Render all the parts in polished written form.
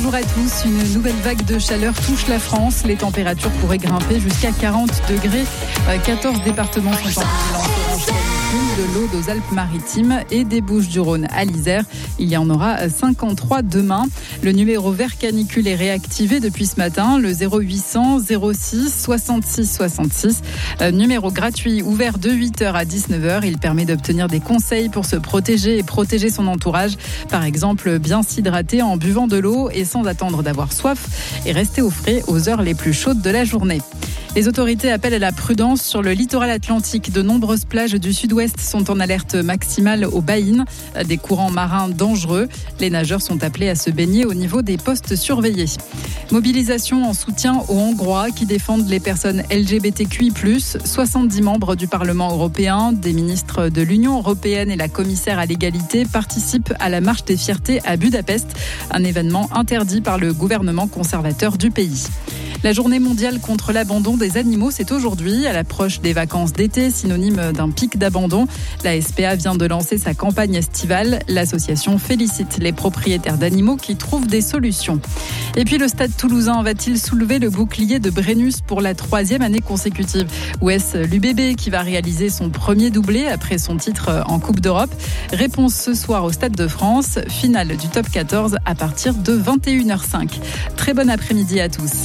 Bonjour à tous, une nouvelle vague de chaleur touche la France. Les températures pourraient grimper jusqu'à 40 degrés. 14 départements sont en vigilance orange canicule, de l'Aude aux Alpes-Maritimes et des Bouches-du-Rhône à l'Isère. Il y en aura 53 demain. Le numéro vert canicule est réactivé depuis ce matin, le 0800 06 66 66. Numéro gratuit ouvert de 8h à 19h. Il permet d'obtenir des conseils pour se protéger et protéger son entourage. Par exemple, bien s'hydrater en buvant de l'eau et sans attendre d'avoir soif et rester au frais aux heures les plus chaudes de la journée. Les autorités appellent à la prudence sur le littoral atlantique. De nombreuses plages du sud-ouest sont en alerte maximale aux baïnes, des courants marins dangereux. Les nageurs sont appelés à se baigner au niveau des postes surveillés. Mobilisation en soutien aux Hongrois qui défendent les personnes LGBTQI+. 70 membres du Parlement européen, des ministres de l'Union européenne et la commissaire à l'égalité participent à la marche des fiertés à Budapest, un événement interdit par le gouvernement conservateur du pays. La journée mondiale contre l'abandon des animaux, c'est aujourd'hui, à l'approche des vacances d'été, synonyme d'un pic d'abandon. La SPA vient de lancer sa campagne estivale. L'association félicite les propriétaires d'animaux qui trouvent des solutions. Et puis le Stade toulousain va-t-il soulever le bouclier de Brennus pour la 3e année consécutive? Ou est-ce l'UBB qui va réaliser son premier doublé après son titre en Coupe d'Europe? Réponse ce soir au Stade de France, finale du top 14 à partir de 21h05. Très bon après-midi à tous.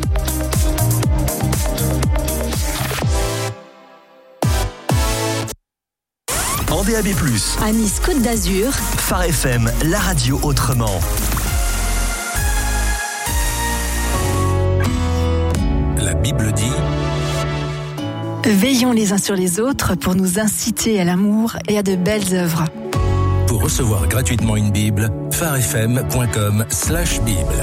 En DAB+, à Nice Côte d'Azur, Phare FM, la radio autrement. La Bible dit: veillons les uns sur les autres pour nous inciter à l'amour et à de belles œuvres. Pour recevoir gratuitement une Bible, pharefm.com/Bible.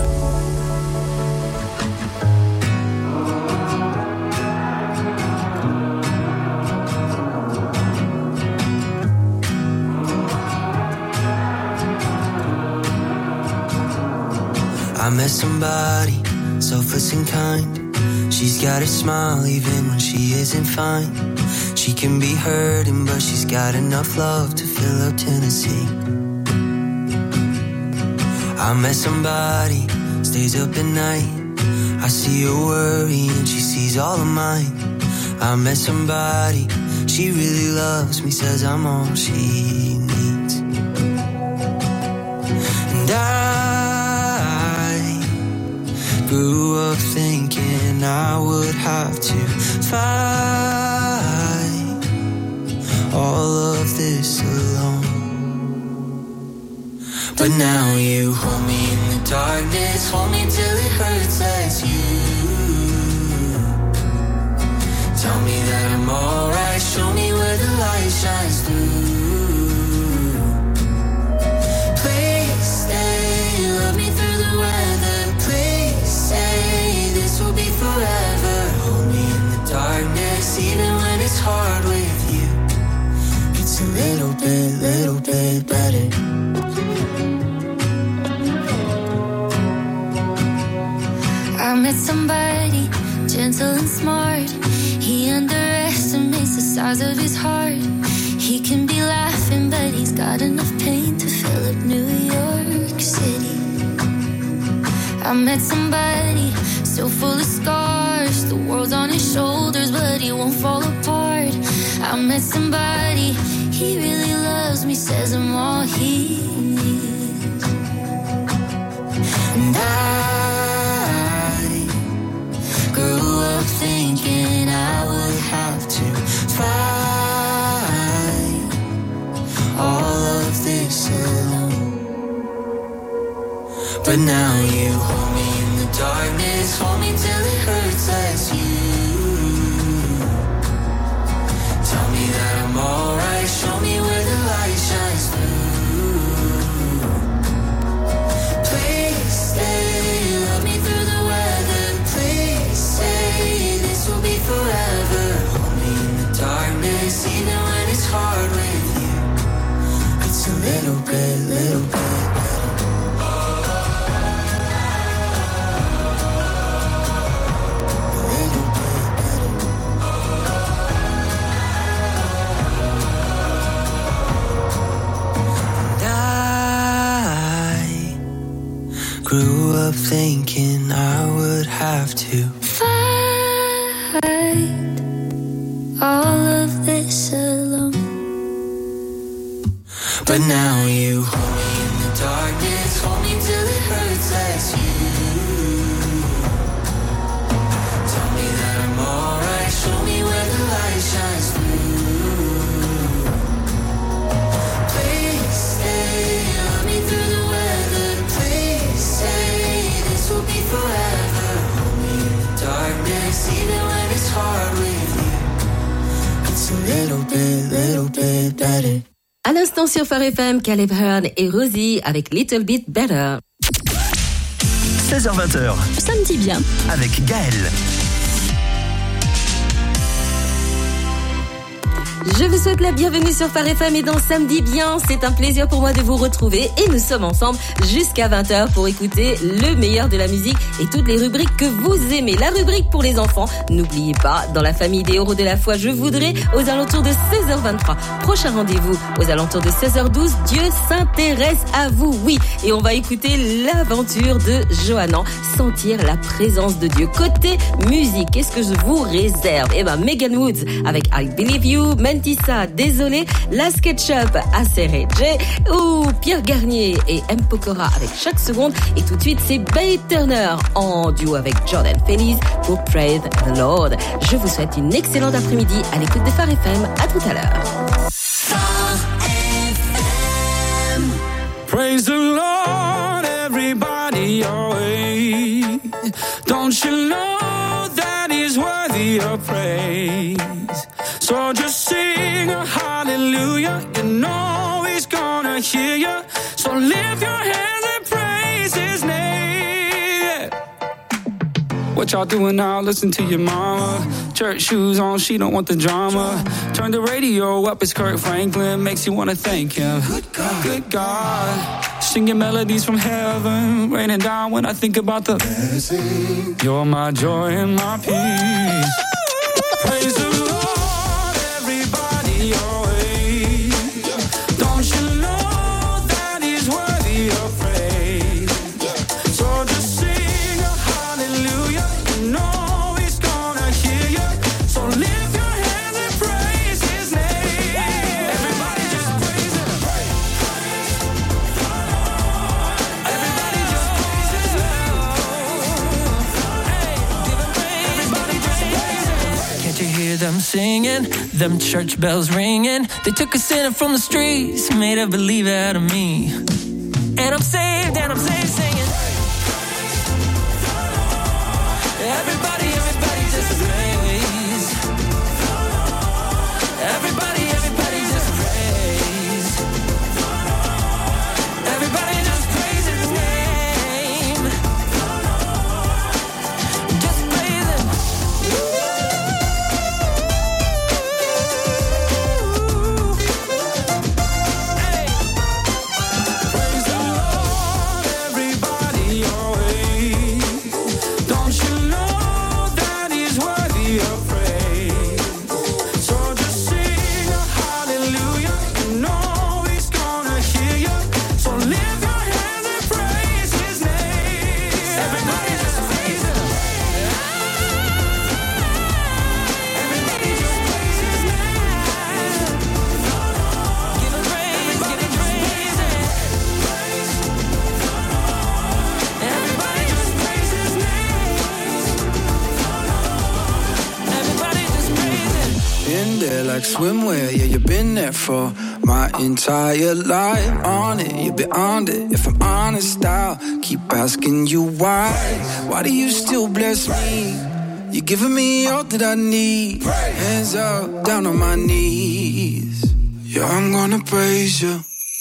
I met somebody, selfless and kind. She's got a smile even when she isn't fine. She can be hurting, but she's got enough love to fill her Tennessee. I met somebody, stays up at night. I see her worry and she sees all of mine. I met somebody, she really loves me, says I'm all she needs. And I grew up thinking I would have to fight all of this alone. But now you hold me in the darkness, hold me till it hurts as you tell me that I'm alright, show me where the light shines through. Please stay, love me through the weather. Please say this will be forever. Hold me in the darkness, even when it's hard with you. It's a little bit better. I met somebody gentle and smart. He underestimates the size of his heart. He can be laughing, but he's got enough pain to fill up New York City. I met somebody so full of scars. The world's on his shoulders, but he won't fall apart. I met somebody, he really loves me, says I'm all he needs. And I grew up thinking I would have to fight all of this alone. But now you hold me in the darkness, hold me till it hurts as you tell me that I'm alright, show me where the light shines through. Please stay, love me through the weather. Please say this will be forever. Hold me in the darkness, even when it's hard with you. It's a little bit better. grew up thinking I would have to fight all of this alone. But now you hold me in the darkness, hold me till it hurts less. You tell me that I'm alright, show me where the light shines through. Please stay, love me through the weather. Please say this will be forever. Hold me in the darkness, even when it's hard with you. It's a little bit better. À l'instant sur Phare FM, Caleb Hearn et Rosie avec Little Bit Better. 16h20. Samedi bien. Avec Gaël. Je vous souhaite la bienvenue sur Phare FM et dans Samedi Bien. C'est un plaisir pour moi de vous retrouver et nous sommes ensemble jusqu'à 20h pour écouter le meilleur de la musique et toutes les rubriques que vous aimez. La rubrique pour les enfants, n'oubliez pas, dans la famille des héros de la foi, je voudrais aux alentours de 16h23. Prochain rendez-vous aux alentours de 16h12. Dieu s'intéresse à vous, oui. Et on va écouter l'aventure de Johanan, sentir la présence de Dieu. Côté musique, qu'est-ce que je vous réserve? Megan Woods avec I Believe You, Mentissa, Désolé, La SketchUp, Aceré J, ou Pierre Garnier et M. Pokora avec Chaque Seconde. Et tout de suite, c'est Bay Turner en duo avec Jordan Feliz pour Praise the Lord. Je vous souhaite une excellente après-midi à l'écoute de Phare FM. À tout à l'heure. Praise the Lord, everybody, always. Don't you know that He's worthy of praise? So just sing a hallelujah. You know He's gonna hear you. So lift your hands and praise His name. What y'all doing now? Listen to your mama. Church shoes on, she don't want the drama. Turn the radio up, it's Kirk Franklin. Makes you wanna thank Him. Good God. Singing melodies from heaven, raining down when I think about the blessing. You're my joy and my peace. Praise the Lord, everybody, always. Don't you know that He's worthy of praise? So just sing a hallelujah. You know He's gonna hear you. So lift your hands and praise His name. Everybody just praise Him. Everybody just praise His name. Hey, give Him praise. Everybody just praise Him. Can't you hear them singing? Them church bells ringing. They took a sinner from the streets, made a believer out of me. And I'm saved singing. Everybody just praise. Everybody just praise. Everybody just praise His name. Just praise Him. Hey. Praise the Lord, everybody, always. Don't you know that He's worthy of praise? So just sing a hallelujah. You know He's gonna hear you. So lift your hands and praise His name. Everybody just praise Him. Everybody just praise His name. Give Him praise, give Him praise. Everybody just praise His name. Everybody just praise Him. Been there like swimwear, yeah, you've been there for my entire life. On it, you've been on it. If I'm honest, I'll keep asking you why. Why do you still bless me? You're giving me all that I need. Hands up, down on my knees. Yeah, I'm gonna praise you.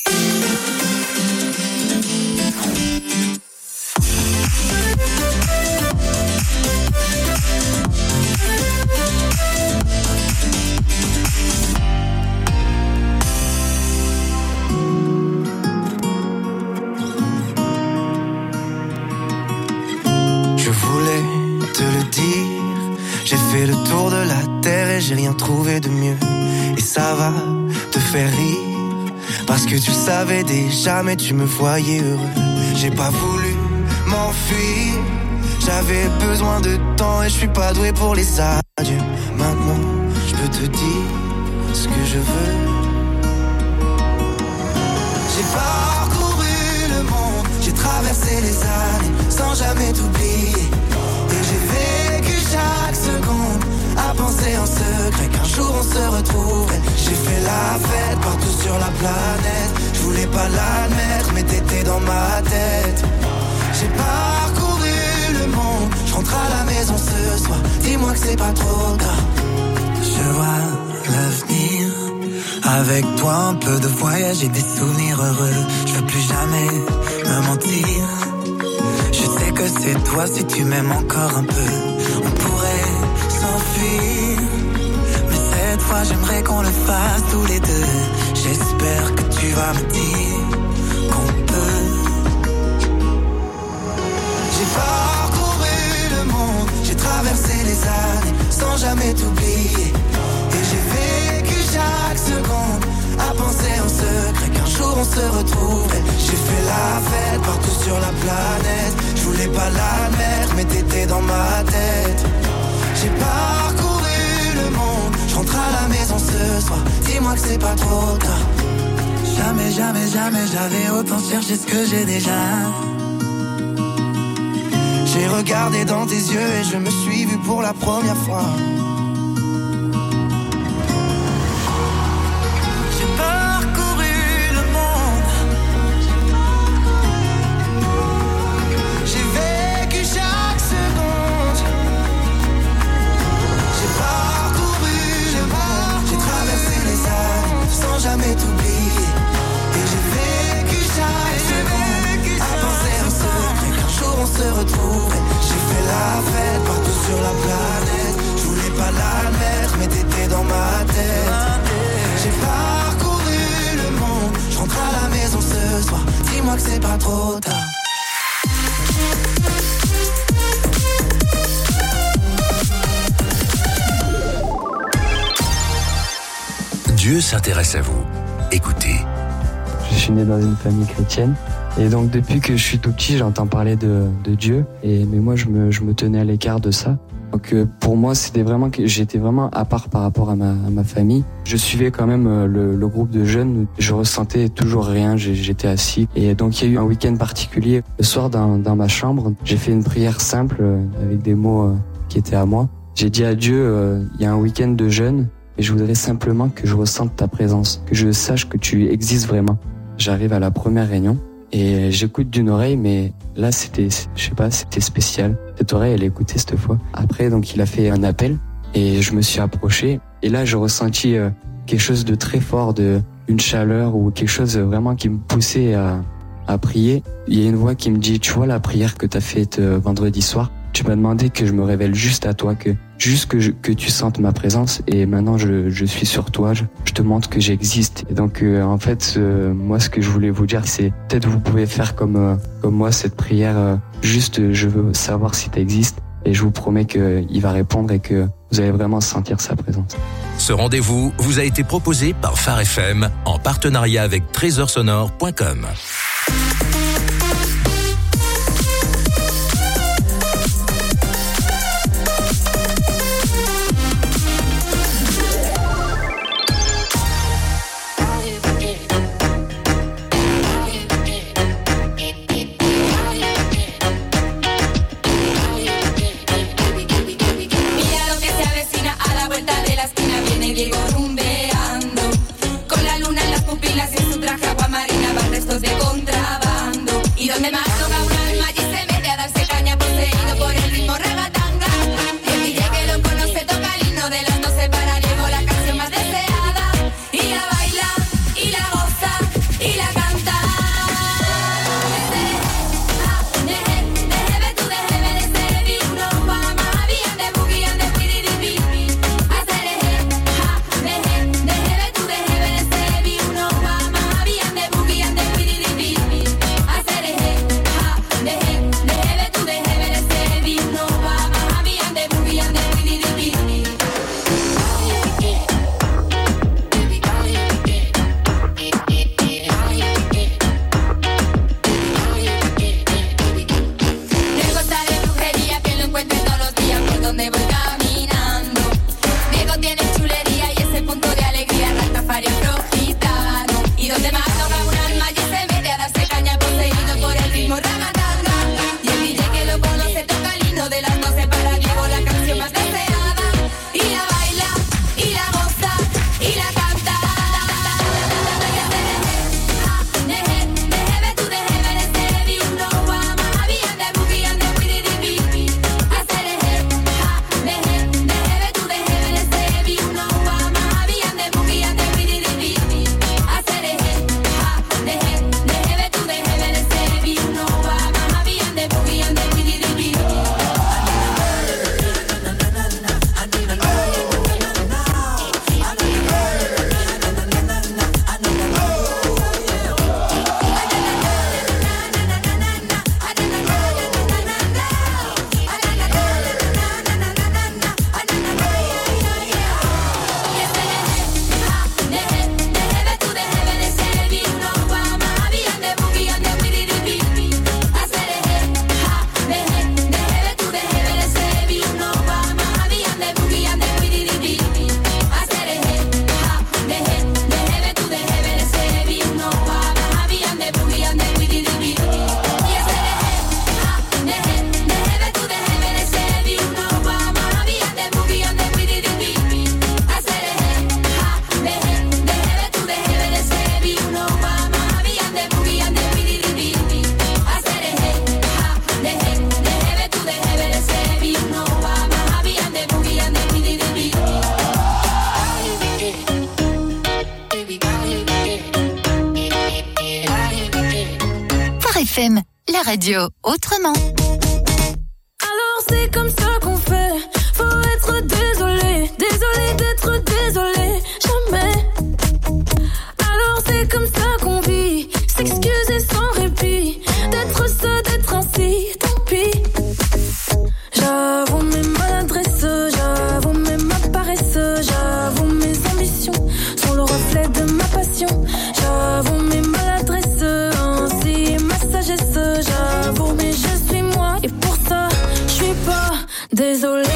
Je voulais te le dire, j'ai fait le tour de la terre et j'ai rien trouvé de mieux. Et ça va te faire rire, parce que tu savais déjà mais tu me voyais heureux. J'ai pas voulu m'enfuir. J'avais besoin de temps et je suis pas doué pour les adieux. Maintenant, je peux te dire ce que je veux. J'ai parcouru le monde, j'ai traversé les années sans jamais t'oublier. Et j'ai vécu chaque seconde à penser en secret qu'un jour on se retrouverait. J'ai fait la fête partout sur la planète. Je voulais pas l'admettre mais t'étais dans ma tête. J'ai parcouru le monde, je rentre à la maison ce soir. Dis-moi que c'est pas trop tard. Je vois l'avenir avec toi, un peu de voyage et des souvenirs heureux. Je veux plus jamais me mentir. Je sais que c'est toi si tu m'aimes encore un peu. On pourrait s'enfuir, mais cette fois j'aimerais qu'on le fasse tous les deux. J'espère que tu vas me dire qu'on peut. J'ai parcouru le monde, j'ai traversé les années sans jamais t'oublier. Et j'ai vécu chaque seconde à penser en secret qu'un jour on se retrouverait. J'ai fait la fête partout sur la planète. Je voulais pas l'admettre mais t'étais dans ma tête. J'ai parcouru le monde, je rentre à la maison ce soir. Dis-moi que c'est pas trop tard. Jamais, jamais, jamais j'avais autant cherché ce que j'ai déjà. J'ai regardé dans tes yeux et je me suis vu pour la première fois. J'ai parcouru le monde. J'ai vécu chaque seconde. J'ai parcouru le monde. J'ai traversé les années sans jamais t'oublier. Et j'ai vécu chaque seconde à penser en secret qu'un jour on se retrouverait. J'ai fait la fête partout sur la planète. Je voulais pas l'admettre mais t'étais dans ma tête. J'ai parcouru le monde, je rentre à la maison ce soir. Dis-moi que c'est pas trop tard. Dieu s'intéresse à vous. Écoutez. Je suis né dans une famille chrétienne. Et donc depuis que je suis tout petit, j'entends parler de Dieu. Mais moi, je me tenais à l'écart de ça. Donc pour moi, j'étais vraiment à part par rapport à ma famille. Je suivais quand même le groupe de jeunes. Je ressentais toujours rien, j'étais assis. Et donc il y a eu un week-end particulier. Le soir, dans ma chambre, j'ai fait une prière simple avec des mots qui étaient à moi. J'ai dit à Dieu, il y a un week-end de jeûne et je voudrais simplement que je ressente ta présence, que je sache que tu existes vraiment. J'arrive à la première réunion. Et j'écoute d'une oreille, mais là c'était spécial. Cette oreille, elle écoutait cette fois. Après, donc il a fait un appel et je me suis approché. Et là, j'ai ressenti quelque chose de très fort, une chaleur ou quelque chose vraiment qui me poussait à prier. Il y a une voix qui me dit, tu vois la prière que t'as faite vendredi soir? Tu m'as demandé que je me révèle juste à toi, que tu sentes ma présence et maintenant je suis sur toi, je te montre que j'existe. Et donc en fait moi ce que je voulais vous dire c'est peut-être vous pouvez faire comme moi cette prière, juste je veux savoir si tu existes et je vous promets qu'il va répondre et que vous allez vraiment sentir sa présence. Ce rendez-vous vous a été proposé par Phare FM en partenariat avec trésorsonore.com. Con la luna en las pupilas y en su traje agua marina van restos de contrabando. FM, la radio autrement. Alors c'est comme ça qu'on fait. Faut être désolé, désolé d'être désolé. Jamais. Alors c'est comme ça qu'on vit. S'excuser sans répit. D'être ça, d'être ainsi, tant pis. J'avoue mes maladresses, j'avoue mes ma paresse, j'avoue mes ambitions sont le reflet de ma passion. J'avoue mes maladresses, ainsi ma sagesse. J'avoue mais je suis moi et pour ça je suis pas désolée.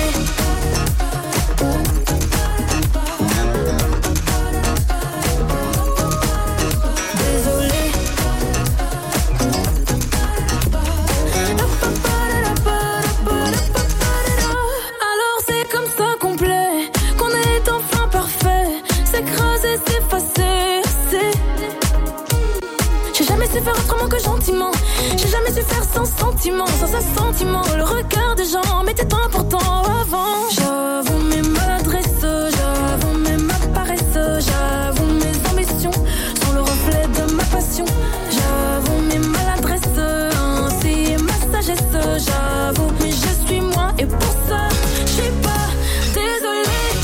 Faire autrement que gentiment. J'ai jamais su faire sans sentiment, sans assentiment. Le regard des gens m'était important avant. J'avoue mes maladresses, j'avoue mes ma paresse, j'avoue mes ambitions sont le reflet de ma passion. J'avoue mes maladresses, ainsi ma sagesse. J'avoue mais je suis moi et pour ça je suis pas désolée.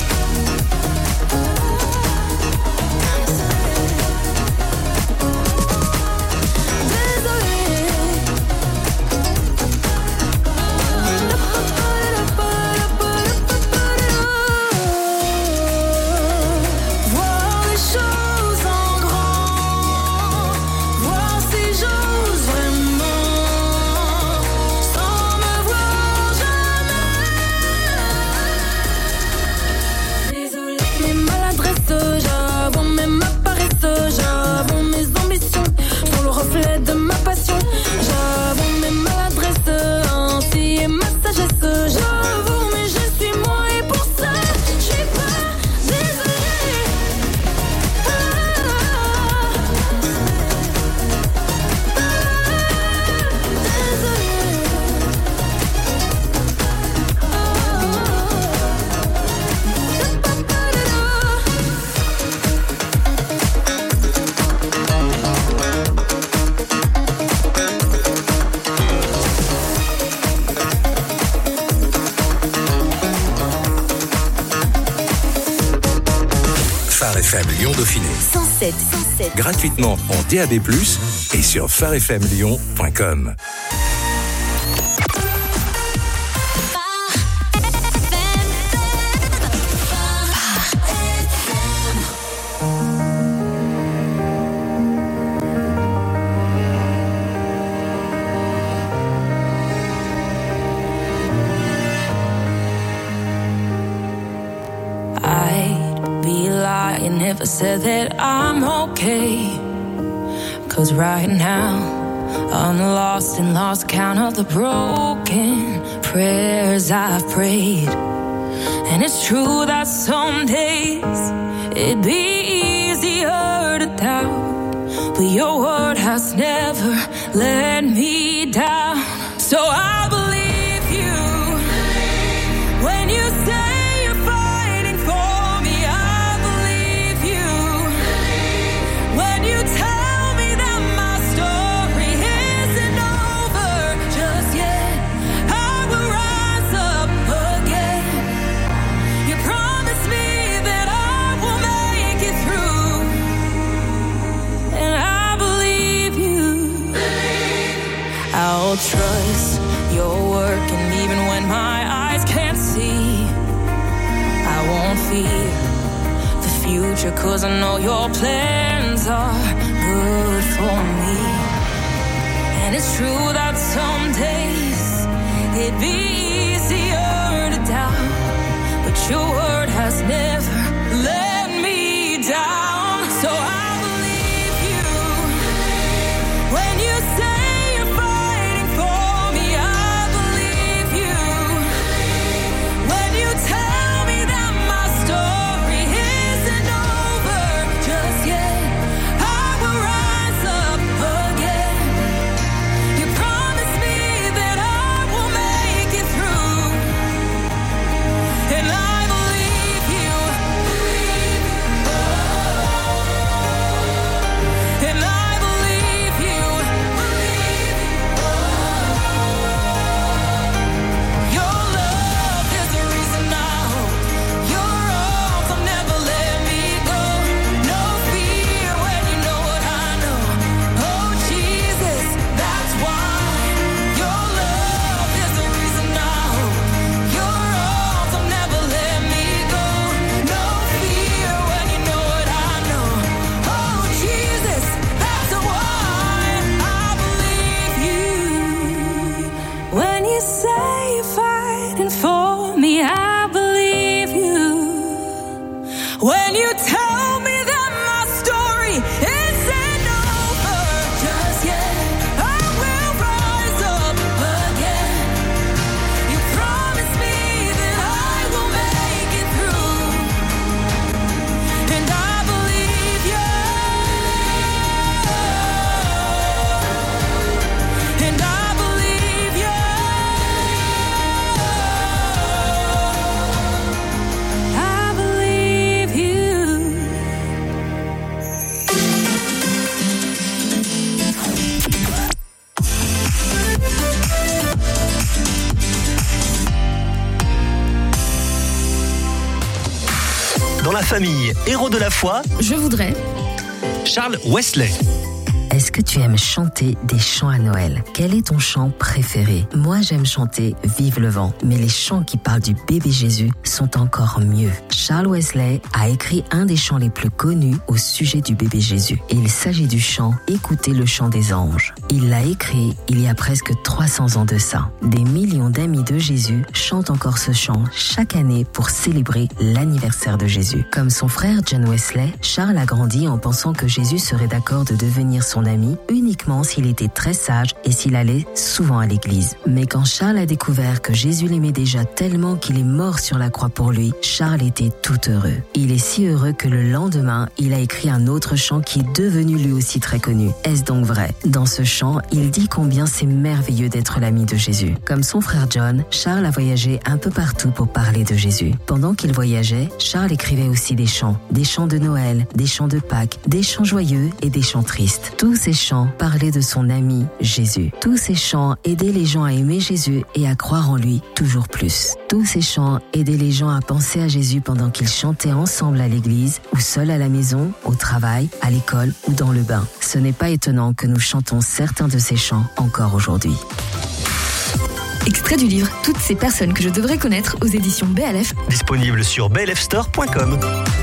FM Lyon-Dauphiné. 107. Gratuitement en DAB+, et sur pharefmlyon.com. Never said that I'm okay, 'cause right now I'm lost and lost count of the broken prayers I've prayed. And it's true that some days it'd be easier to doubt, but your word has never let me down. So I believe you when you say I'll trust your work, and even when my eyes can't see, I won't fear the future, 'cause I know your plans are good for me. And it's true that some days it'd be easier to doubt, but your word has never let me down. So I believe you when you say famille, héros de la foi, Je voudrais. Charles Wesley. Est-ce que tu aimes chanter des chants à Noël? Quel est ton chant préféré? Moi, j'aime chanter Vive le vent, mais les chants qui parlent du bébé Jésus sont encore mieux. Charles Wesley a écrit un des chants les plus connus au sujet du bébé Jésus. Et il s'agit du chant Écoutez le chant des anges. Il l'a écrit il y a presque 300 ans de ça. Des millions d'amis de Jésus chantent encore ce chant chaque année pour célébrer l'anniversaire de Jésus. Comme son frère John Wesley, Charles a grandi en pensant que Jésus serait d'accord de devenir son ami uniquement s'il était très sage et s'il allait souvent à l'église. Mais quand Charles a découvert que Jésus l'aimait déjà tellement qu'il est mort sur la croix pour lui, Charles était tout heureux. Il est si heureux que le lendemain, il a écrit un autre chant qui est devenu lui aussi très connu. Est-ce donc vrai? Dans ce chant, il dit combien c'est merveilleux d'être l'ami de Jésus. Comme son frère John, Charles a voyagé un peu partout pour parler de Jésus. Pendant qu'il voyageait, Charles écrivait aussi des chants de Noël, des chants de Pâques, des chants joyeux et des chants tristes. Tous ces chants parlaient de son ami Jésus. Tous ces chants aidaient les gens à aimer Jésus et à croire en lui toujours plus. Tous ces chants aidaient les gens à penser à Jésus pendant qu'ils chantaient ensemble à l'église ou seuls à la maison, au travail, à l'école ou dans le bain. Ce n'est pas étonnant que nous chantons certains de ces chants encore aujourd'hui. Extrait du livre Toutes ces personnes que je devrais connaître aux éditions BLF. Disponible sur blfstore.com.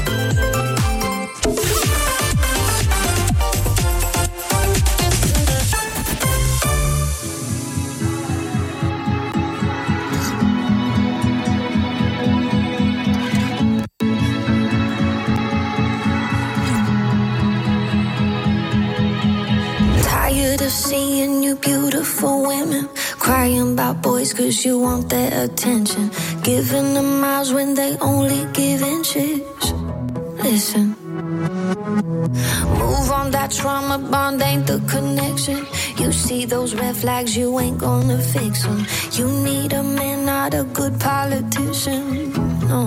Tired of seeing you beautiful women crying about boys cause you want their attention, giving them miles when they only give inches. Listen, move on, that trauma bond ain't the connection. You see those red flags, you ain't gonna fix them. You need a man, not a good politician. No.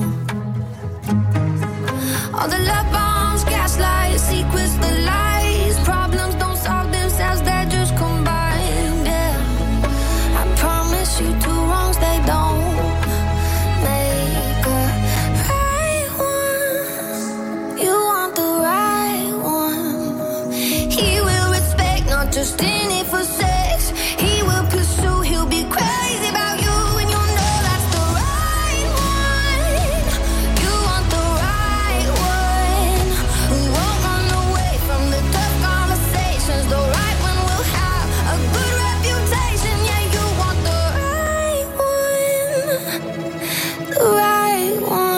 All the love bombs, gaslight, secrets, the lies. Problems don't solve themselves, they just combine. Yeah, I promise you two wrongs, they don't make a right one. You want the right one. He will respect, not just in it for sex. He will pursue, he'll be crazy about you. And you know that's the right one. You want the right one, who won't run away from the tough conversations. The right one will have a good reputation. Yeah, you want the right one, the right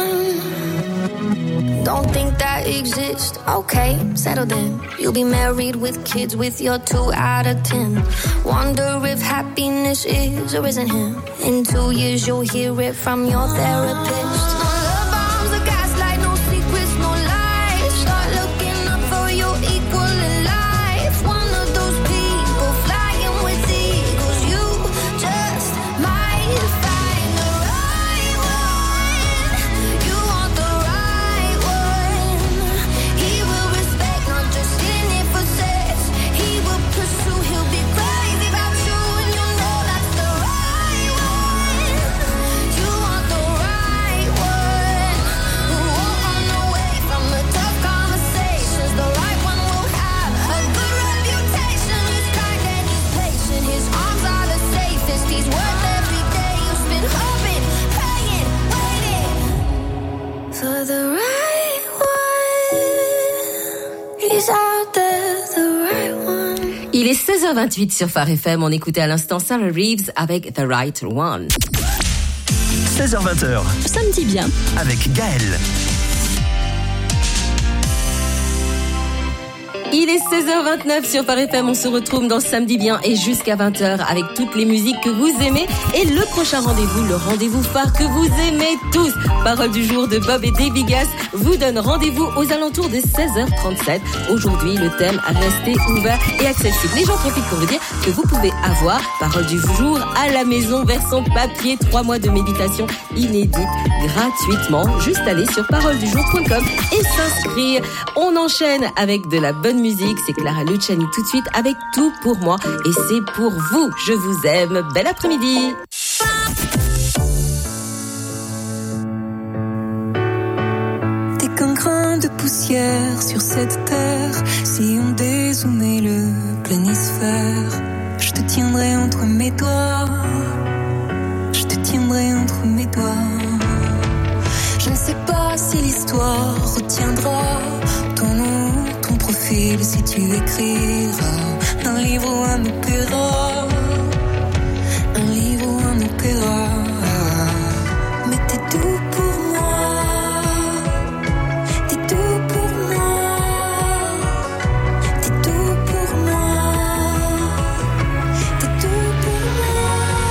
one. Don't think that exists. Okay, settle then. You'll be married with kids with your 2 out of 10. Wonder if happiness is or isn't him. In 2 years you'll hear it from your therapist. No love bombs, a gaslight, no secrets, no lies. Start looking up for your equal in life. One of those people flying with eagles. You just might find the right one. You want the right one. He will respect, not just in it for sex. He will pursue, he'll be crazy about you. And you know that's the right one. You want the right one, who won't run away from the tough conversations. The right one will have a good reputation. He's kind and he's patient. His arms are the safest. He's worth every day you spend hoping, praying, waiting for the right one. He's out there, the right one. Il est 16h28 sur Phare FM. On écoutait à l'instant Sarah Reeves avec The Right One. 16h20. Ça me dit bien. Avec Gaël. Il est 16h29 sur Phare FM. On se retrouve dans Samedi Bien et jusqu'à 20h avec toutes les musiques que vous aimez. Et le prochain rendez-vous, le rendez-vous phare que vous aimez tous. Parole du jour de Bob et Davy Gas vous donne rendez-vous aux alentours de 16h37. Aujourd'hui, le thème « Rester ouvert et accessible ». Les gens profitent pour vous dire que vous pouvez avoir Parole du jour à la maison, version papier, 3 mois de méditation inédite gratuitement. Juste aller sur paroledujour.com et s'inscrire. On enchaîne avec de la bonne musique, c'est Clara Luciani tout de suite avec Tout pour moi et c'est pour vous. Je vous aime. Bel après-midi. T'es qu'un cran poussière sur cette terre. Si on dézoomait le planisphère, je te tiendrai entre mes doigts. Je te tiendrai entre mes doigts. Je ne sais pas si l'histoire retiendra ton nom, ton profil, si tu écriras un livre ou un opéra. Un livre ou un opéra. Mais t'es tout pour moi. T'es tout pour moi. T'es tout pour moi. T'es tout pour moi.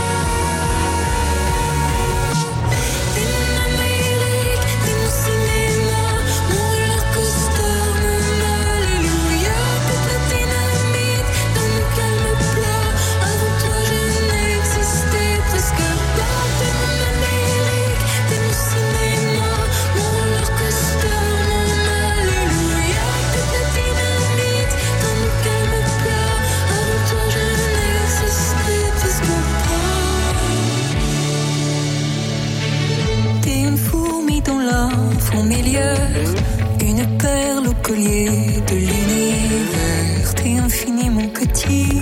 T'es mon Amérique, t'es mon cinéma, mon roller coaster, mon alléluia. T'es la dynamite dans mon calme plat. Avant toi je n'existais presque pas. T'es mon Amérique, t'es mon cinéma, mon roller coaster, mon alléluia. T'es la dynamite dans mon calme plat. Avant toi je n'existais presque pas. T'es une fourmi dans la fourmilière, une perle au collier de l'univers. T'es infiniment petit,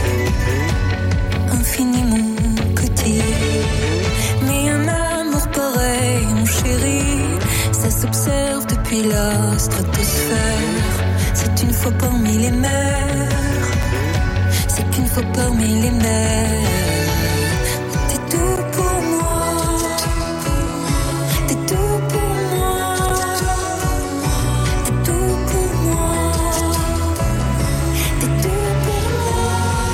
infiniment petit. Mais un amour pareil, mon chéri, ça s'observe depuis la stratosphère. C'est une fois parmi les mers, c'est qu'une fois parmi les mers. T'es tout pour moi. T'es tout pour moi. T'es tout pour moi. T'es tout pour moi.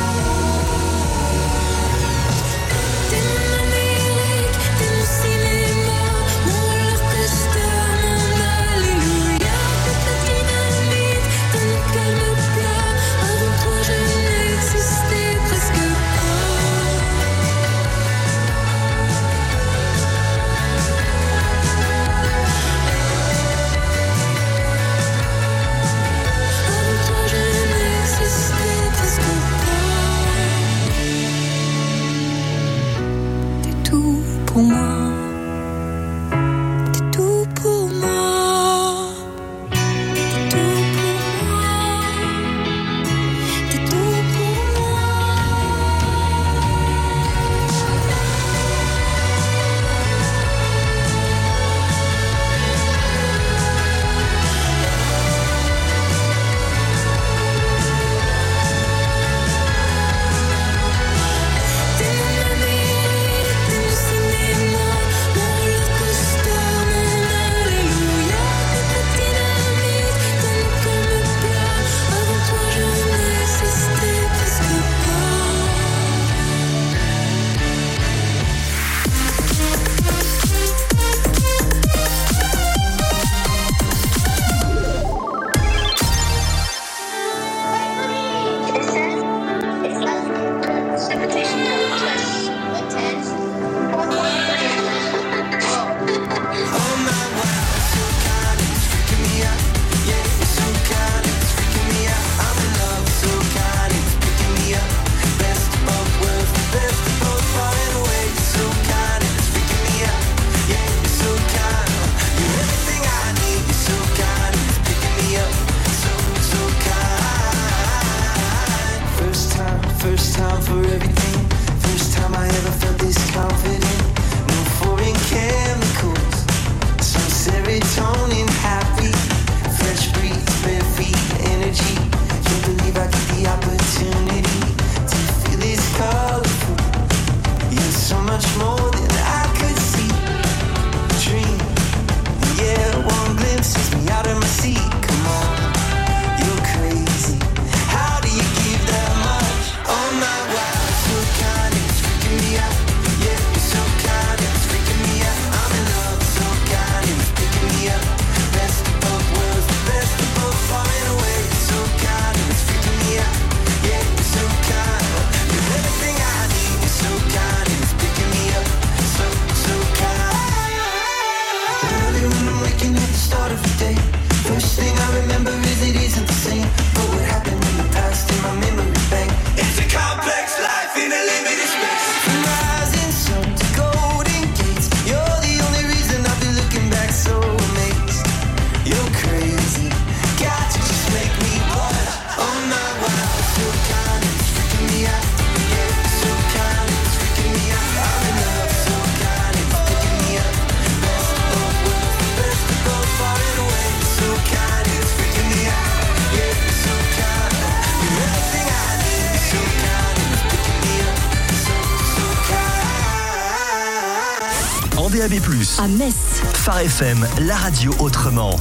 T'es mon Amérique, t'es mon cinéma, mon roller coaster, mon alléluia. T'es la dynamite dans mon calme plat. Avant toi je n'existais presque pas. DAB+. À Metz. Phare FM, la radio autrement.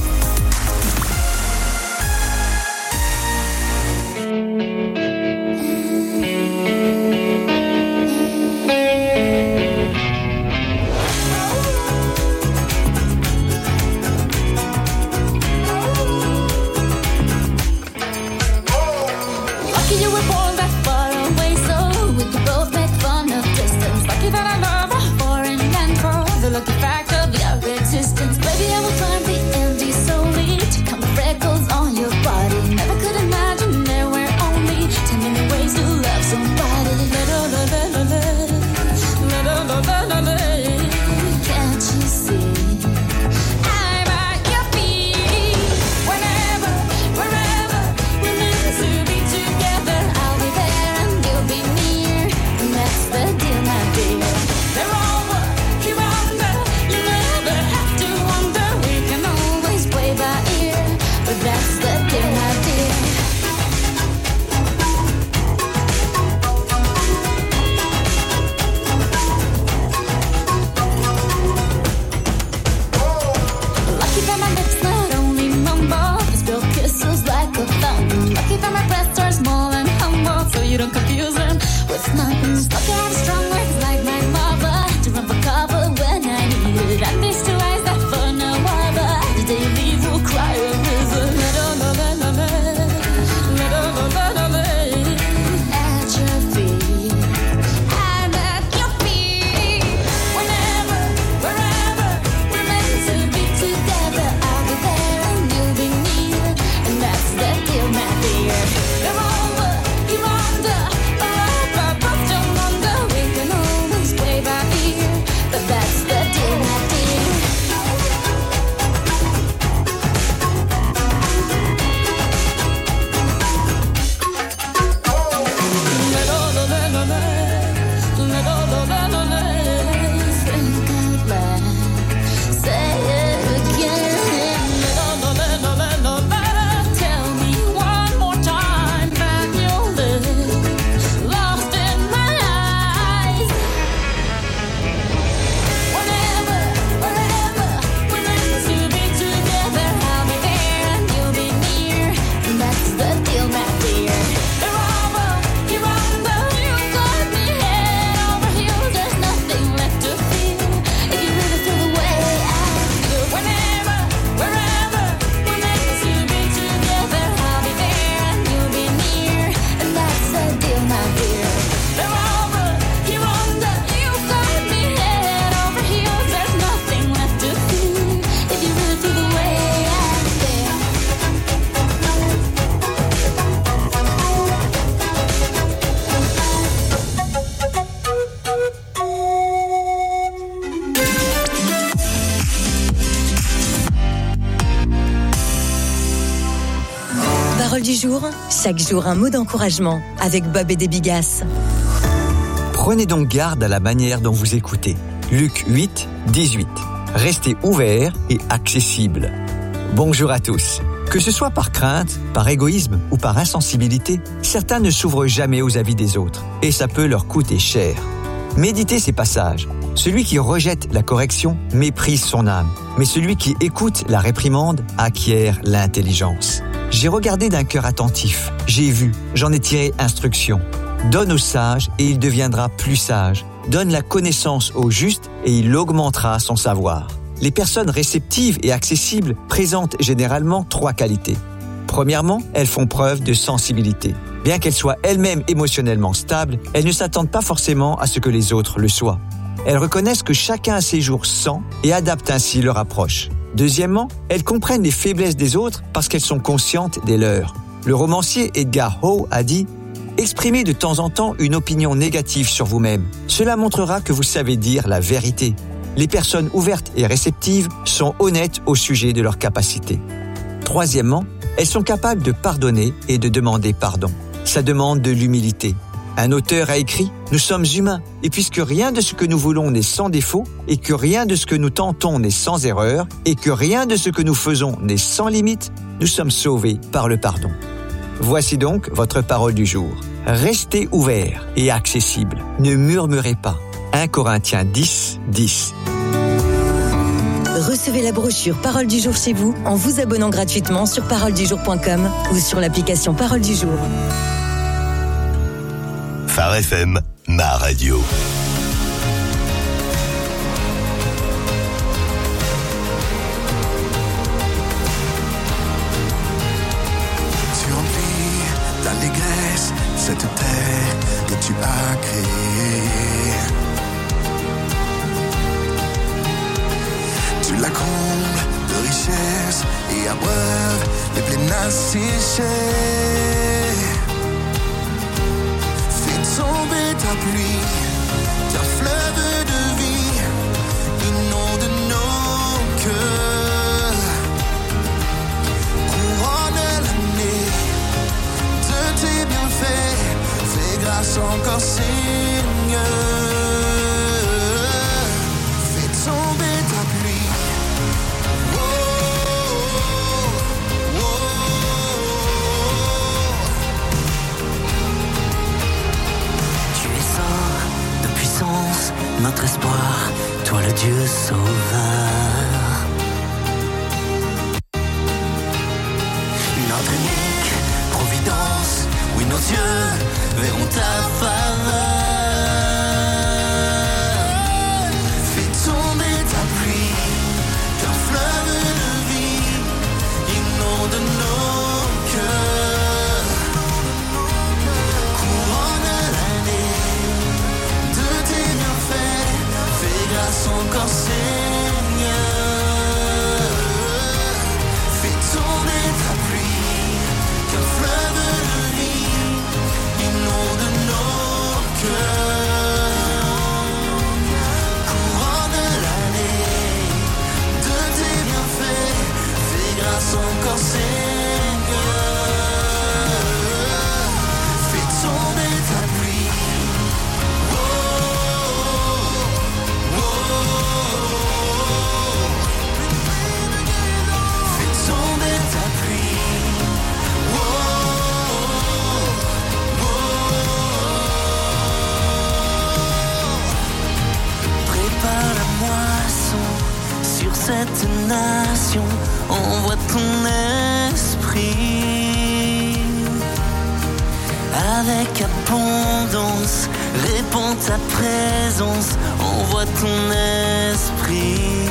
Parole du jour, chaque jour un mot d'encouragement avec Bob et des Bigasses. Prenez donc garde à la manière dont vous écoutez. Luc 8, 18. Restez ouverts et accessibles. Bonjour à tous. Que ce soit par crainte, par égoïsme ou par insensibilité, certains ne s'ouvrent jamais aux avis des autres et ça peut leur coûter cher. Méditez ces passages. Celui qui rejette la correction méprise son âme, mais celui qui écoute la réprimande acquiert l'intelligence. J'ai regardé d'un cœur attentif, j'ai vu, j'en ai tiré instruction. Donne au sage et il deviendra plus sage. Donne la connaissance au juste et il augmentera son savoir. Les personnes réceptives et accessibles présentent généralement 3 qualités. Premièrement, elles font preuve de sensibilité. Bien qu'elles soient elles-mêmes émotionnellement stables, elles ne s'attendent pas forcément à ce que les autres le soient. Elles reconnaissent que chacun a ses jours sans et adaptent ainsi leur approche. Deuxièmement, elles comprennent les faiblesses des autres parce qu'elles sont conscientes des leurs. Le romancier Edgar Howe a dit « Exprimez de temps en temps une opinion négative sur vous-même. Cela montrera que vous savez dire la vérité. » Les personnes ouvertes et réceptives sont honnêtes au sujet de leurs capacités. Troisièmement, elles sont capables de pardonner et de demander pardon. Ça demande de l'humilité. Un auteur a écrit « Nous sommes humains, et puisque rien de ce que nous voulons n'est sans défaut, et que rien de ce que nous tentons n'est sans erreur, et que rien de ce que nous faisons n'est sans limite, nous sommes sauvés par le pardon. » Voici donc votre parole du jour. Restez ouverts et accessibles. Ne murmurez pas. 1 Corinthiens 10, 10. Recevez la brochure Parole du jour chez vous en vous abonnant gratuitement sur paroledujour.com ou sur l'application Parole du jour. Phare FM, ma radio. Tu remplis d'allégresse cette terre que tu as créée. Tu la combles de richesse et abreuves les plaines asséchées. Fais tomber ta pluie, ta fleuve de vie, inonde nos cœurs. Couronne l'année de tes bienfaits, fais grâce encore Seigneur. Fais tomber ta pluie. Notre espoir, toi le Dieu sauveur. Notre unique providence, oui nos yeux verront ta faveur. Fais tomber ta pluie, qu'un fleuve de vie inonde nos cœurs. Couronne l'année de tes bienfaits, fais grâce encore Seigneur. Fais tomber ta pluie, qu'un fleuve de vie inonde nos cœurs. Couronne l'année de tes bienfaits, fais grâce encore Seigneur. Fais tomber ta pluie. Cette nation, envoie ton esprit. Avec abondance, répands ta présence, envoie ton esprit.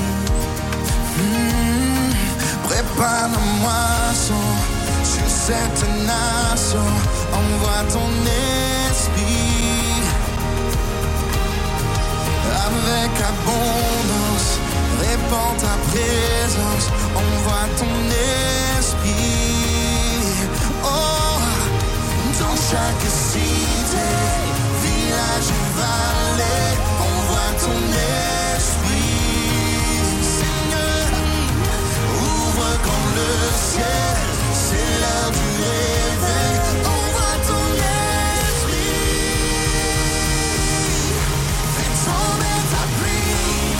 Prépare la moisson sur cette nation, envoie ton esprit. Avec abondance, répands ta présence, envoie ton esprit. Oh, dans chaque cité, village et vallée, envoie ton esprit. Seigneur, ouvre grand le ciel, c'est l'heure du réveil, envoie ton esprit. Fais tomber ta pluie.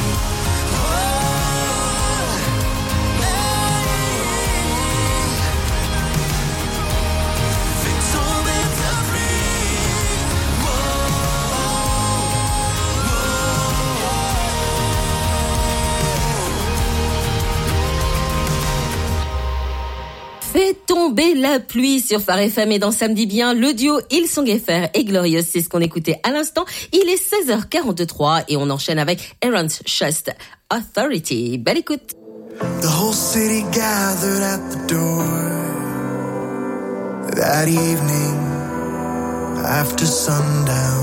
Fais tomber la pluie sur Phare FM et dans Samedi Bien, le duo Hillsong FR et Glorious, c'est ce qu'on écoutait à l'instant. Il est 16h43 et on enchaîne avec Aaron's Trust Authority. Belle écoute. The whole city gathered at the door that evening after sundown.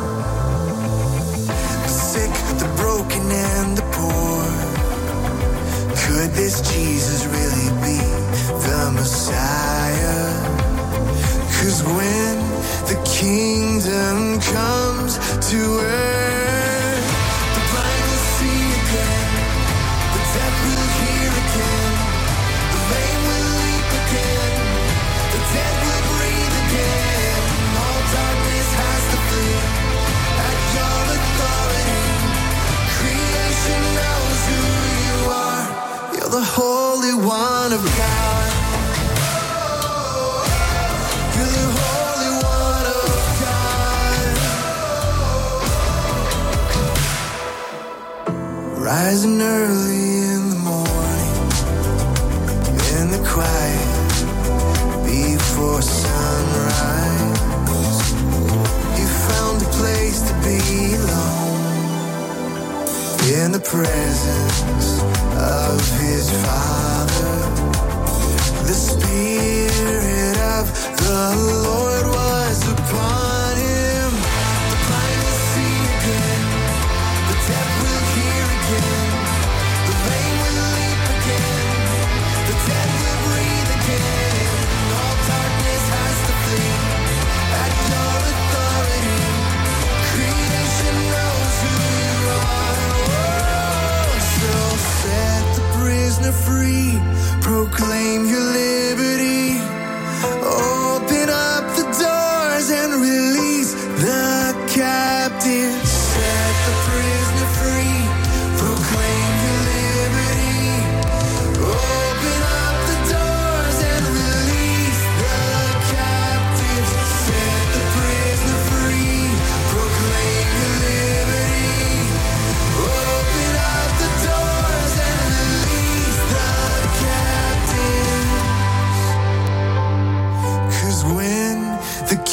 The sick, the broken and the poor. Could this Jesus really be the Messiah? 'Cause when the kingdom comes to earth, the blind will see again, the deaf will hear again, the lame will leap again, the dead will breathe again. All darkness has to flee at your authority. Creation knows who you are. You're the Holy One of God. You're the Holy One of God. Rising early in the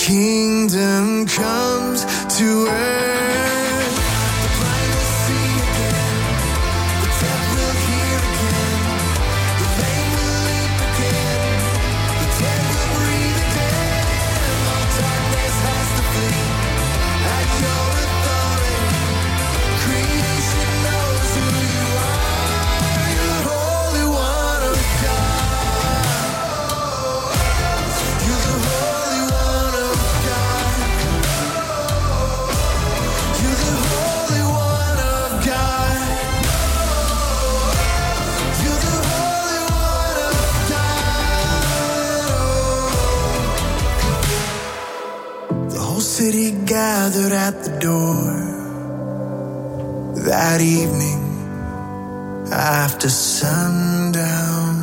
kingdom comes to earth. The blind will see again, the deaf will hear again, the lame will leap again, the dead will breathe again. All darkness has to flee at your authority. Creation knows who you are. You're the Holy One of God. You're the Holy One of God. You're the Holy One of God. You're the Holy One of God. The whole city gathered at the door that evening after sundown.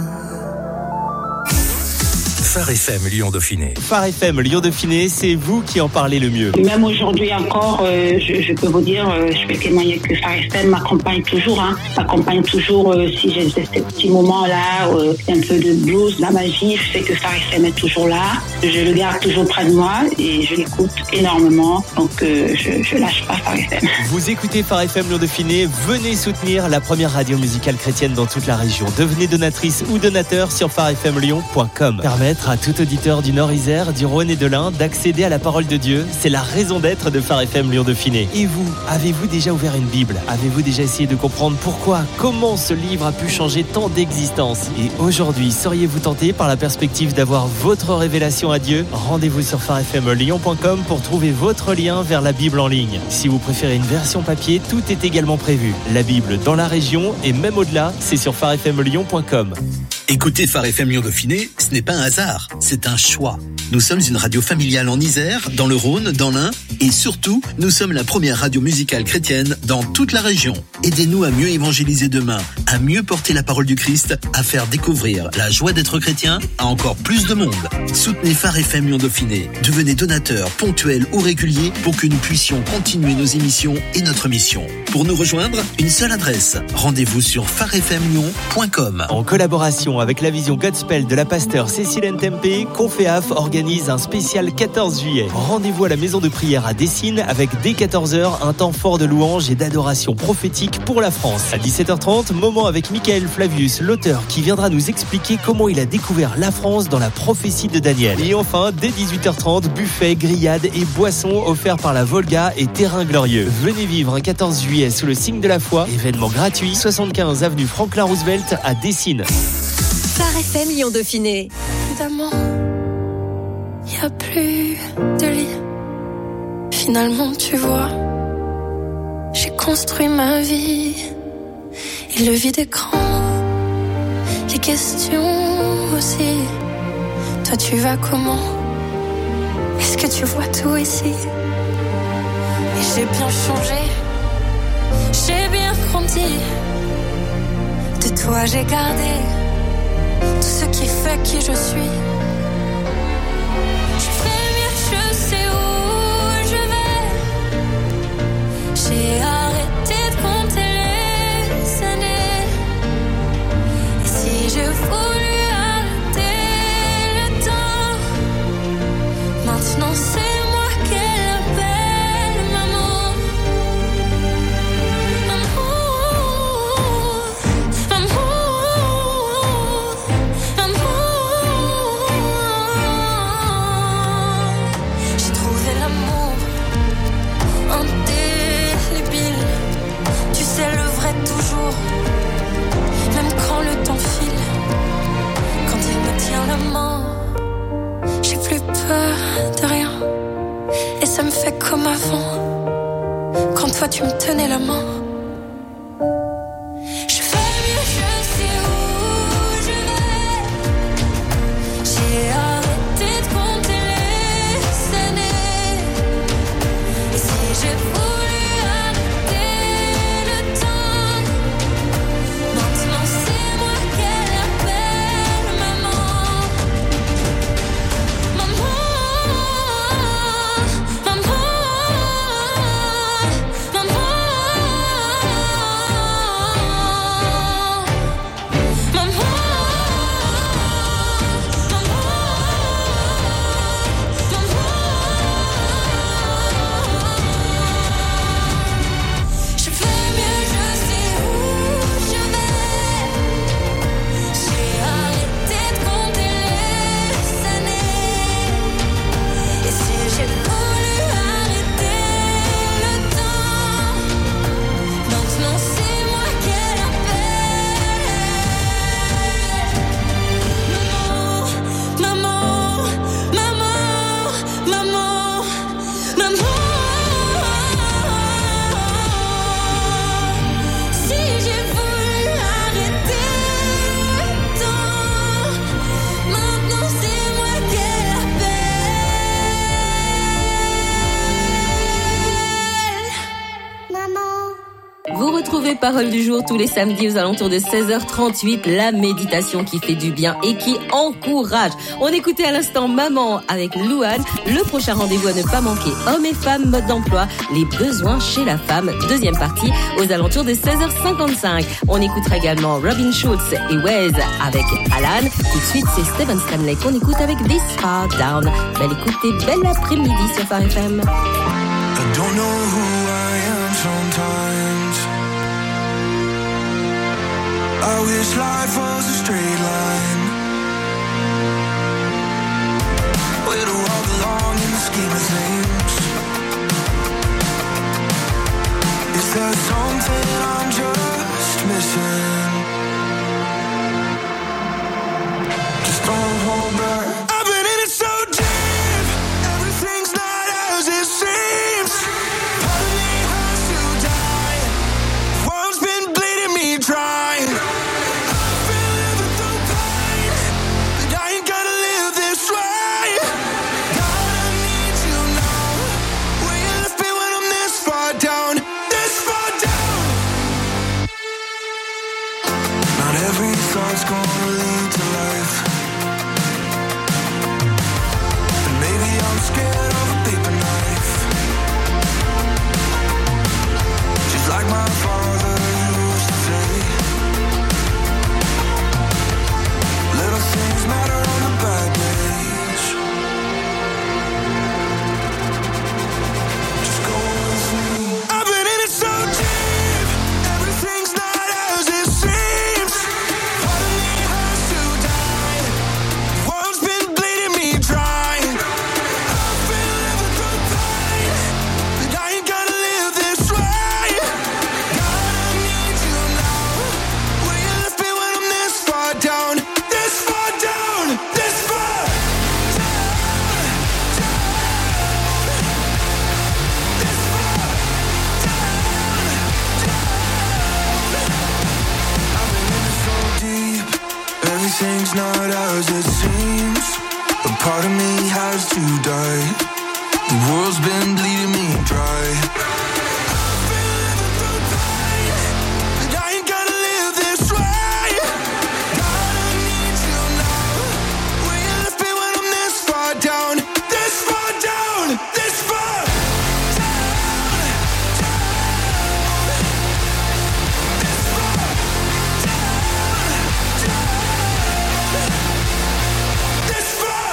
Phare FM Lyon Dauphiné. Phare FM Lyon Dauphiné, c'est vous qui en parlez le mieux. Même aujourd'hui encore, je peux vous dire, je peux témoigner que Phare FM m'accompagne toujours. M'accompagne toujours si j'ai ces petits moments-là, un peu de blues, la magie fait que Phare FM est toujours là. Je le garde toujours près de moi et je l'écoute énormément. Donc je lâche pas Phare FM. Vous écoutez Phare FM Lyon Dauphiné, venez soutenir la première radio musicale chrétienne dans toute la région. Devenez donatrice ou donateur sur pharefmlyon.com. Permettre à tout auditeur du Nord-Isère, du Rhône et de l'Ain d'accéder à la parole de Dieu, c'est la raison d'être de Phare FM Lyon Dauphiné. Et vous, avez-vous déjà ouvert une Bible? Avez-vous déjà essayé de comprendre pourquoi, comment ce livre a pu changer tant d'existences? Et aujourd'hui, seriez-vous tenté par la perspective d'avoir votre révélation à Dieu? Rendez-vous sur pharefmlyon.com pour trouver votre lien vers la Bible en ligne. Si vous préférez une version papier, tout est également prévu. La Bible dans la région et même au-delà, c'est sur pharefmlyon.com. Écoutez Phare FM Lyon Dauphiné, ce n'est pas un hasard, c'est un choix. Nous sommes une radio familiale en Isère, dans le Rhône, dans l'Ain, et surtout, nous sommes la première radio musicale chrétienne dans toute la région. Aidez-nous à mieux évangéliser demain, à mieux porter la parole du Christ, à faire découvrir la joie d'être chrétien à encore plus de monde. Soutenez Phare FM Lyon Dauphiné, devenez donateur ponctuel ou régulier pour que nous puissions continuer nos émissions et notre mission. Pour nous rejoindre, une seule adresse, rendez-vous sur pharefmlyon.com. En collaboration avec la vision Godspell de la pasteure Cécile Ntempe, Conféaf organise un spécial 14 juillet. Rendez-vous à la maison de prière à Dessines avec dès 14h un temps fort de louange et d'adoration prophétique pour la France. À 17h30, moment avec Michael Flavius, l'auteur qui viendra nous expliquer comment il a découvert la France dans la prophétie de Daniel. Et enfin, dès 18h30, buffet, grillades et boissons offerts par la Volga et Terrain Glorieux. Venez vivre un 14 juillet sous le signe de la foi, événement gratuit, 75 avenue Franklin Roosevelt à Dessines. Phare FM Lyon Dauphiné. Évidemment, y a plus de lit. Finalement, tu vois, j'ai construit ma vie. Et le vide est grand, les questions aussi. Toi, tu vas comment? Est-ce que tu vois tout ici? Et j'ai bien changé, j'ai bien grandi. De toi, j'ai gardé tout ce qui fait qui je suis. Je fais mieux, je sais où je vais. J'ai arrêté de compter les années. Et si je voulais arrêter le temps, maintenant c'est moi qu'elle appelle maman. J'ai trouvé l'amour indélébile. Tu sais le vrai toujours, même quand le temps file. Quand il me tient la main, j'ai plus peur de rien. Et ça me fait comme avant, quand toi tu me tenais la main. Je fais mieux, je sais où je vais. J'ai arrêté de compter les années. Et si j'ai voulu arrêter le temps, maintenant c'est moi qu'elle appelle maman. Maman, maman, maman. Retrouvez Parole du jour tous les samedis aux alentours de 16h38, la méditation qui fait du bien et qui encourage. On écoutait à l'instant Maman avec Louane. Le prochain rendez-vous à ne pas manquer, Hommes et femmes, mode d'emploi, les besoins chez la femme, deuxième partie aux alentours de 16h55. On écoutera également Robin Schulz et Wes avec Alan. Tout de suite, c'est Stephen Stanley qu'on écoute avec This Far Down. Belle écoute et belle après-midi sur Phare FM. I don't know who I am sometimes. I wish life was a straight line. Where do I belong in the scheme of things? Is there something I'm just missing? Just don't hold back. I've been in it so deep. Everything's not as it seems. Part of me has to die. World's been bleeding me dry. I feel living through pain, but I ain't gonna live this way. God, I need you now. Will you lift me when I'm this far down? This far down. Not every thought's gonna lead to life. And maybe I'm scared of a paper knife. Just like my father used to say, little things matter on the bad days. Just go with me. I've been in it so deep. Everything's not as it seems. Part of me has to die. World's been bleeding me dry. I've been living through pain, but I ain't gonna live this way. God, I need you now. Will you lift me when I'm this far down? This far down. This far down. This far down. I've been in it so deep. Everything's not as it seems. A part of me has to die. The world's been bleeding me dry. I've been living through pain, but I ain't gonna live this way. God, I need you now. Will you lift me when I'm this far down? This far down. This far down. This far down. This far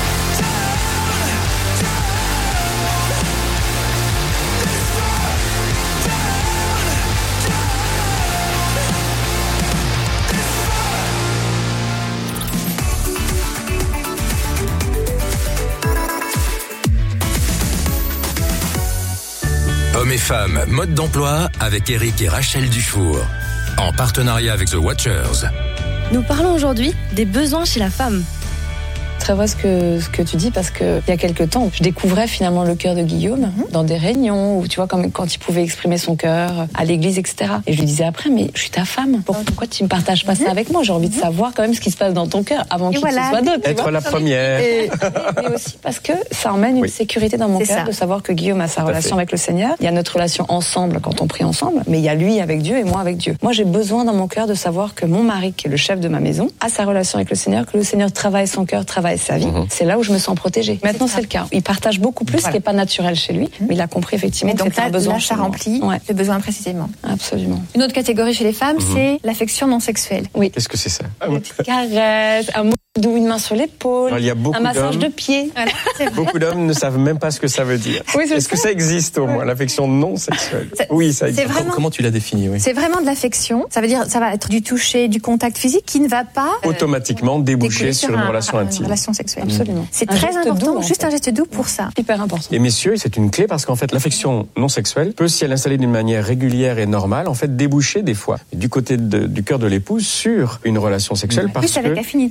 Hommes et femmes, mode d'emploi avec Eric et Rachel Dufour. En partenariat avec The Watchers. Nous parlons aujourd'hui des besoins chez la femme. Très vrai ce que tu dis, parce que il y a quelques temps, je découvrais finalement le cœur de Guillaume dans des réunions où, tu vois, comme quand il pouvait exprimer son cœur à l'église, etc. Et je lui disais après, mais je suis ta femme, pourquoi tu ne partages pas ça avec moi? J'ai envie de savoir quand même ce qui se passe dans ton cœur avant qu'il se soit d'autres. Être la première. Mais aussi parce que ça emmène une sécurité dans mon cœur de savoir que Guillaume a sa relation avec le Seigneur. Il y a notre relation ensemble quand on prie ensemble, mais il y a lui avec Dieu et moi avec Dieu. Moi, j'ai besoin dans mon cœur de savoir que mon mari, qui est le chef de ma maison, a sa relation avec le Seigneur, que le Seigneur travaille son cœur, travaille sa vie. C'est là où je me sens protégée. Maintenant, c'est le cas. Il partage beaucoup plus, ce qui n'est pas naturel chez lui, mais il a compris effectivement que c'était un besoin. Là, ça remplit le besoin précisément. Absolument. Une autre catégorie chez les femmes, c'est l'affection non sexuelle. Oui. Qu'est-ce que c'est ça? Une petite caresse, un mot doux, une main sur l'épaule, un massage de pied. Voilà, beaucoup d'hommes ne savent même pas ce que ça veut dire. Oui, est-ce que ça existe au moins, l'affection non sexuelle? Oui, ça existe. Vraiment, comment tu l'as défini? Oui. C'est vraiment de l'affection. Ça veut dire, ça va être du toucher, du contact physique qui ne va pas automatiquement déboucher sur une relation intime. Une relation sexuelle. Absolument. C'est très important, juste un geste doux pour ça. Hyper important. Et messieurs, c'est une clé parce qu'en fait, l'affection non sexuelle peut, si elle est installée d'une manière régulière et normale, en fait, déboucher des fois du côté du cœur de l'épouse sur une relation sexuelle parce que il y a de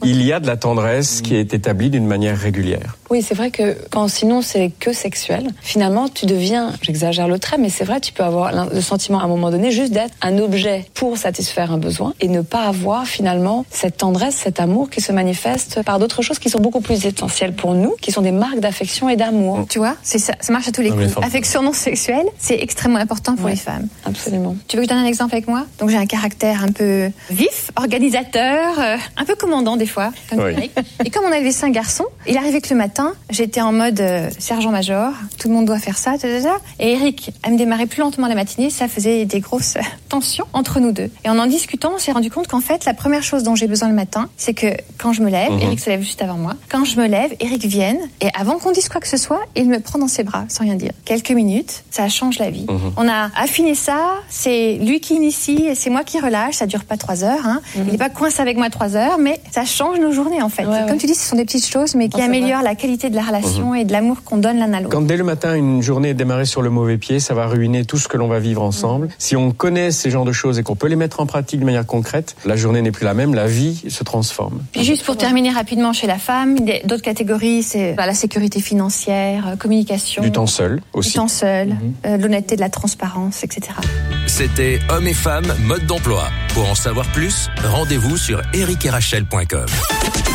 la tendresse qui est établie d'une manière régulière. Oui, c'est vrai que quand sinon c'est que sexuel, finalement tu deviens, j'exagère le trait, mais c'est vrai, tu peux avoir le sentiment à un moment donné juste d'être un objet pour satisfaire un besoin et ne pas avoir finalement cette tendresse, cet amour qui se manifeste par d'autres choses qui sont beaucoup plus essentielles pour nous, qui sont des marques d'affection et d'amour. Tu vois, c'est ça marche à tous les coups. Affection non sexuelle, c'est extrêmement important pour les femmes. Absolument. Tu veux que je donne un exemple avec moi? Donc j'ai un caractère un peu vif, organisateur, un peu commandant des fois, comme Eric. Et comme on avait 5 garçons, il arrivait que le matin, j'étais en mode sergent-major, tout le monde doit faire ça, et Eric, elle me démarrait plus lentement la matinée, ça faisait des grosses tensions entre nous deux. Et en discutant, on s'est rendu compte qu'en fait, la première chose dont j'ai besoin le matin, c'est que quand je me lève, Eric se lève juste avant moi, quand je me lève, Eric vienne, et avant qu'on dise quoi que ce soit, il me prend dans ses bras, sans rien dire. Quelques minutes, ça change la vie. On a affiné ça, c'est lui qui initie, et c'est moi qui relâche, ça dure pas 3 heures, hein. Il n'est pas coincé avec moi 3 heures, mais ça change nos journées en fait. Comme tu dis, ce sont des petites choses, mais qui améliorent la qualité de la relation et de l'amour qu'on donne l'un à l'autre. Quand dès le matin, une journée est démarrée sur le mauvais pied, ça va ruiner tout ce que l'on va vivre ensemble. Si on connaît ces genres de choses et qu'on peut les mettre en pratique de manière concrète, la journée n'est plus la même, la vie se transforme. Puis juste pour terminer rapidement chez la femme, d'autres catégories, c'est la sécurité financière, communication. Du temps seul aussi. Du temps seul, l'honnêteté, de la transparence, etc. C'était Hommes et Femmes, mode d'emploi. Pour en savoir plus, rendez-vous sur ericetRachel.com.